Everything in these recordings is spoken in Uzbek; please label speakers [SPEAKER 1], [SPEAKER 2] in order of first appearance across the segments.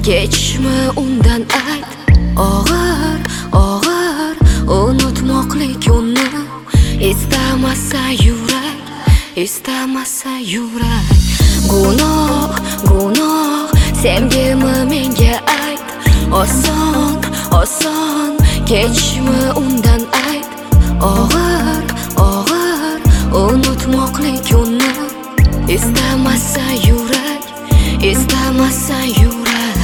[SPEAKER 1] Kechmi undan ayt, og'ir, og'ir unutmoqlik uni. Istamasa yurak, istamasa yurak. Gunoh, gunoh, sevgimi menga ayt. Oson, oson, kechmi undan ayt. Og'ir, og'ir unutmoqlik uni. Istamasa yurak, istamasa yurak.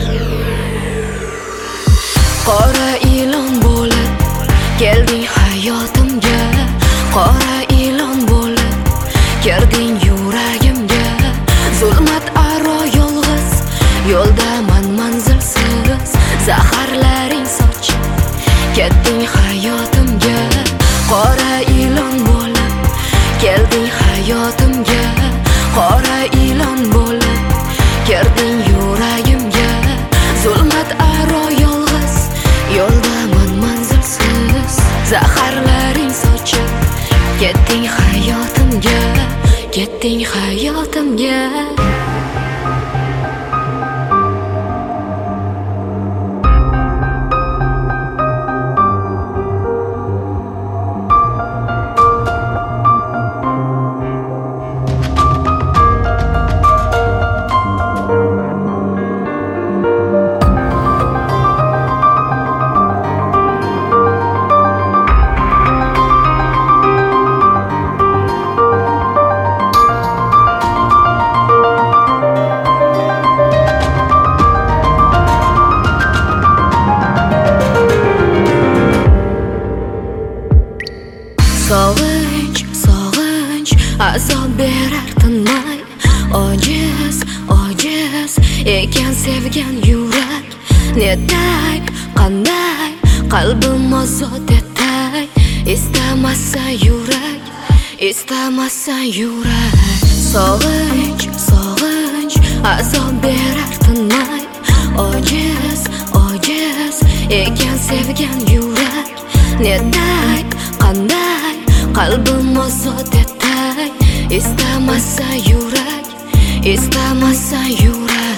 [SPEAKER 1] Qora ilon bo'lib kelding hayotimga. Qora ilon bo'lib kirding yuragimga. Zulmat aro yolg'iz yo'ldaman manzilsiz. Zaharlaring sochib ketding hayotimga. Qora ilon bo'lib kelding hayotimga. Qora ilon bo'lib kirding yuragimga. Zulmat aro yolg'iz yo'ldaman manzilsiz. Zaharlaring sochib ketding hayotimga, ketding hayotimga. Sog'inch, sog'inch azob berar tinmay. Ojiz, ojiz ekan sevgan yurak. Netay, qanday qalbim ozod etay. Istamasa yurak, istamasa yurak. Sog'inch, sog'inch azob berar tinmay. Ojiz, ojiz ekan sevgan yurak. Netay, qanday qalbim ozod etay. Istamasa yurak, istamasa yurak.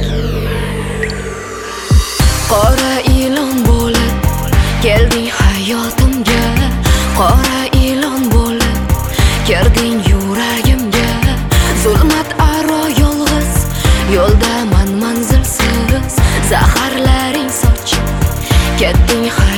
[SPEAKER 1] Qora ilon bo'lib kelding hayotimga. Qora ilon bo'lib kirding yuragimga. Zulmat aro yolg'iz yo'ldaman manzilsiz. Zaharlaring sochib ketding